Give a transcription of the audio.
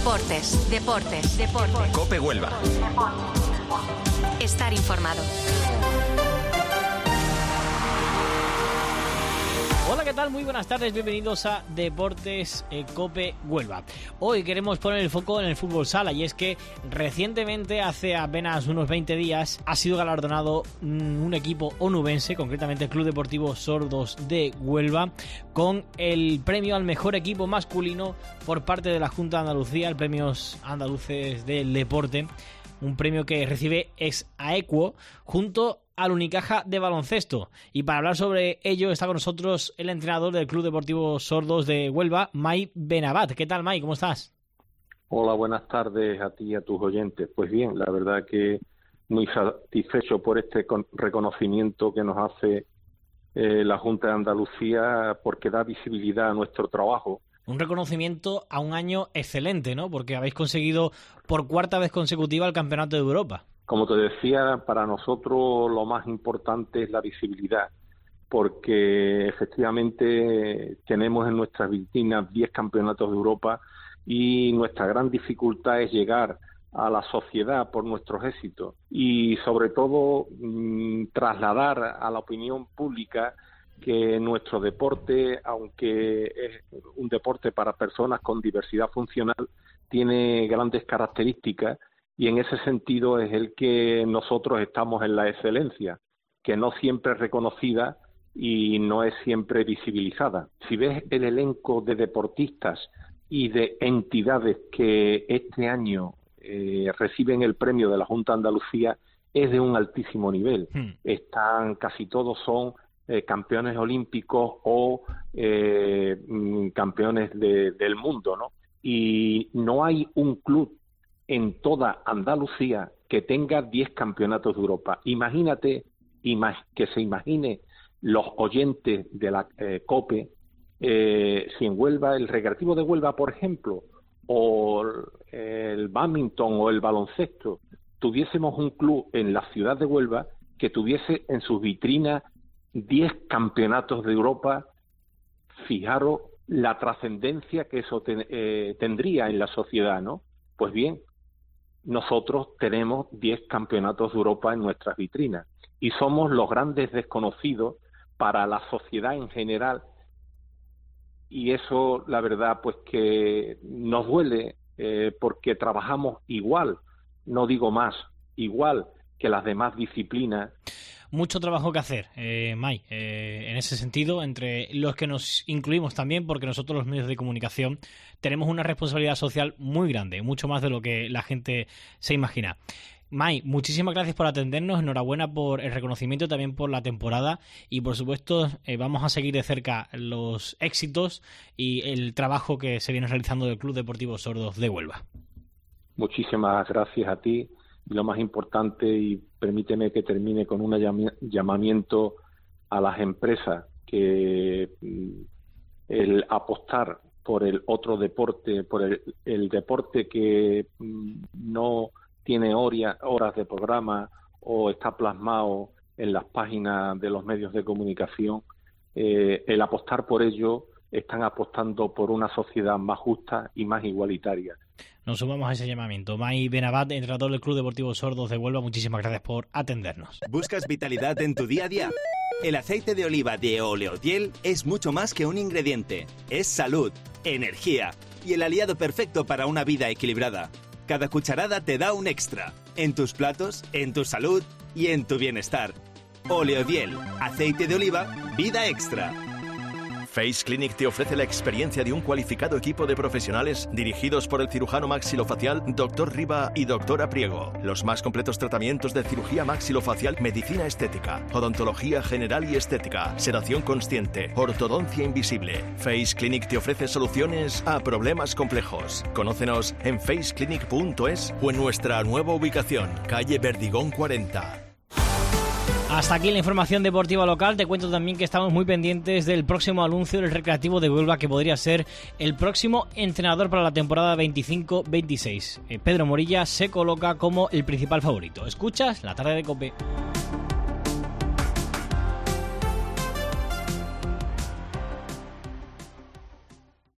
Deportes. COPE Huelva. Estar informado. Hola, ¿qué tal? Muy buenas tardes, bienvenidos a Deportes COPE Huelva. Hoy queremos poner el foco en el fútbol sala, y es que recientemente, hace apenas unos 20 días, ha sido galardonado un equipo onubense, concretamente el Club Deportivo Sordos de Huelva, con el premio al mejor equipo masculino por parte de la Junta de Andalucía, el Premios Andaluces del Deporte, un premio que recibe Exaequo junto al Unicaja de baloncesto. Y para hablar sobre ello está con nosotros el entrenador del Club Deportivo Sordos de Huelva, Mai Benabat. ¿Qué tal, Mai? ¿Cómo estás? Hola, buenas tardes a ti y a tus oyentes. Pues bien, la verdad que muy satisfecho por este reconocimiento que nos hace la Junta de Andalucía, porque da visibilidad a nuestro trabajo. Un reconocimiento a un año excelente, ¿no? Porque habéis conseguido por cuarta vez consecutiva el Campeonato de Europa. Como te decía, para nosotros lo más importante es la visibilidad, porque efectivamente tenemos en nuestras vitrinas 10 campeonatos de Europa y nuestra gran dificultad es llegar a la sociedad por nuestros éxitos y sobre todo trasladar a la opinión pública que nuestro deporte, aunque es un deporte para personas con diversidad funcional, tiene grandes características. Y en ese sentido es el que nosotros estamos en la excelencia, que no siempre es reconocida y no es siempre visibilizada. Si ves el elenco de deportistas y de entidades que este año reciben el premio de la Junta de Andalucía, es de un altísimo nivel. Están, casi todos son campeones olímpicos o campeones del mundo, ¿no? Y no hay un club en toda Andalucía que tenga 10 campeonatos de Europa. Imagínate, que se imagine los oyentes de la COPE, si en Huelva, el Recreativo de Huelva, por ejemplo, o el bádminton o el baloncesto, tuviésemos un club en la ciudad de Huelva que tuviese en sus vitrinas 10 campeonatos de Europa. Fijaros la trascendencia que eso tendría en la sociedad, ¿no? Pues bien, nosotros tenemos 10 campeonatos de Europa en nuestras vitrinas y somos los grandes desconocidos para la sociedad en general, y eso, la verdad, pues que nos duele, porque trabajamos igual, no digo más, igual que las demás disciplinas. Mucho trabajo que hacer, Mai, en ese sentido, entre los que nos incluimos también, porque nosotros los medios de comunicación tenemos una responsabilidad social muy grande, mucho más de lo que la gente se imagina. Mai, muchísimas gracias por atendernos, enhorabuena por el reconocimiento, también por la temporada, y por supuesto vamos a seguir de cerca los éxitos y el trabajo que se viene realizando del Club Deportivo Sordos de Huelva. Muchísimas gracias a ti. Y lo más importante, y permíteme que termine con un llamamiento a las empresas, que el apostar por el otro deporte, por el deporte que no tiene horas de programa o está plasmado en las páginas de los medios de comunicación, el apostar por ello, están apostando por una sociedad más justa y más igualitaria. Nos sumamos a ese llamamiento. Mai Benabat, entrenador del Club Deportivo Sordos de Huelva, muchísimas gracias por atendernos. ¿Buscas vitalidad en tu día a día? El aceite de oliva de Oleodiel es mucho más que un ingrediente. Es salud, energía y el aliado perfecto para una vida equilibrada. Cada cucharada te da un extra. En tus platos, en tu salud y en tu bienestar. Oleodiel, aceite de oliva, vida extra. Face Clinic te ofrece la experiencia de un cualificado equipo de profesionales dirigidos por el cirujano maxilofacial Dr. Riva y Dra. Priego. Los más completos tratamientos de cirugía maxilofacial, medicina estética, odontología general y estética, sedación consciente, ortodoncia invisible. Face Clinic te ofrece soluciones a problemas complejos. Conócenos en faceclinic.es o en nuestra nueva ubicación, calle Verdigón 40. Hasta aquí la información deportiva local. Te cuento también que estamos muy pendientes del próximo anuncio del Recreativo de Huelva, que podría ser el próximo entrenador para la temporada 25-26. Pedro Morilla se coloca como el principal favorito. ¿Escuchas? La tarde de COPE.